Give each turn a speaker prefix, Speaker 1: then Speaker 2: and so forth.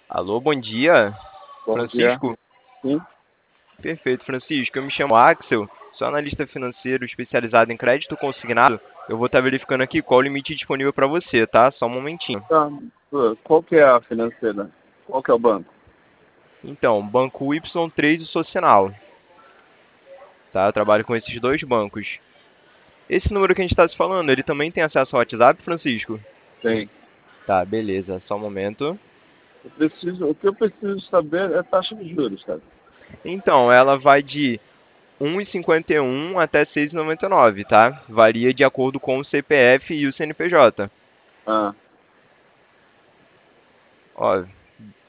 Speaker 1: Alô, bom dia,
Speaker 2: Bom dia.
Speaker 1: Francisco.
Speaker 2: Sim,
Speaker 1: Perfeito, Francisco. Eu me chamo Axel, sou analista financeiro especializado em crédito consignado. Eu vou estar verificando aqui qual o limite disponível para você, tá? Só um momentinho.
Speaker 2: tá. Qual que é a financeira? Qual que é o banco?
Speaker 1: Então, Banco Y3 e Socinal, tá? Eu trabalho com esses dois bancos. Esse número que a gente está se falando, ele também tem acesso ao WhatsApp, Francisco?
Speaker 2: Tem.
Speaker 1: Tá, beleza. Só um momento.
Speaker 2: O que eu preciso saber é a taxa de juros, cara.
Speaker 1: Então, ela vai de 1,51 até 6,99, tá? Varia de acordo com o CPF e o CNPJ.
Speaker 2: Ah,
Speaker 1: Ó,